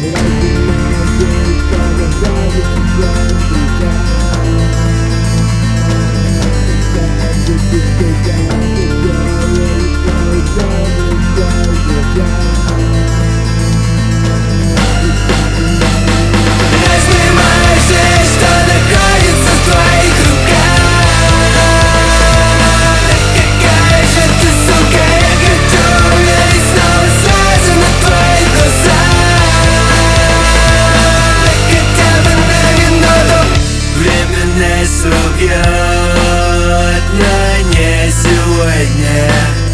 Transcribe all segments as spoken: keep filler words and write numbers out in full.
Убьет, но не сегодня.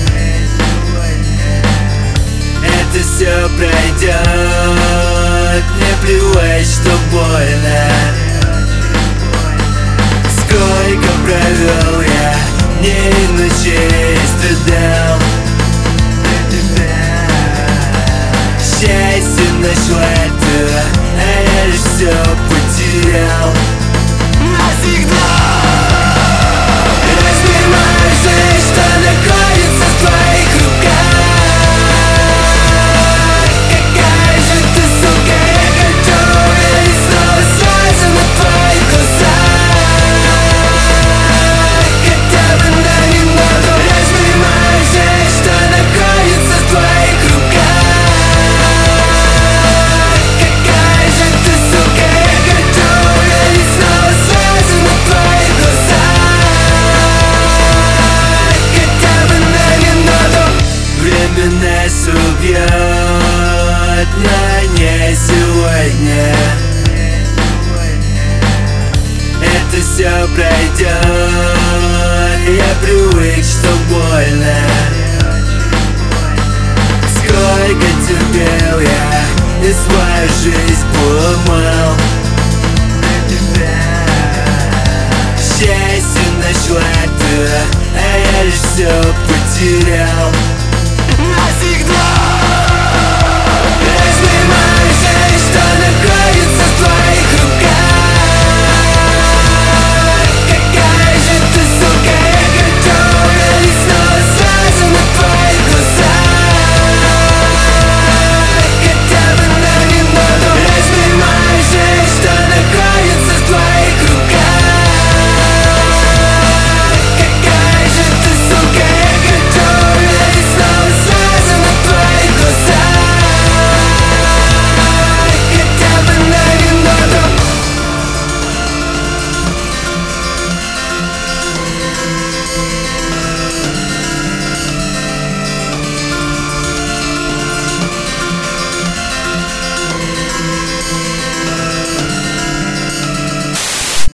Это все пройдет, не плевать, что больно. Сколько провел я дней и ночей, страдал. Счастье нашла ты, а я лишь все потерял. Навсегда. Разнимай жизнь, что находится в твоих руках. Какая же ты, сука, я хочу увидеть снова слезы на твоих глазах. Хотя бы на минуту. Разнимай жизнь, что находится в твоих руках. Какая же ты, сука, я хочу увидеть снова слезы на твоих глазах. Хотя бы на минуту. Время нас убьет, но не сегодня. Это все пройдет, я привык, что больно. Сколько терпел я и свою жизнь поломал. Счастье нашла ты, а я лишь все потерял.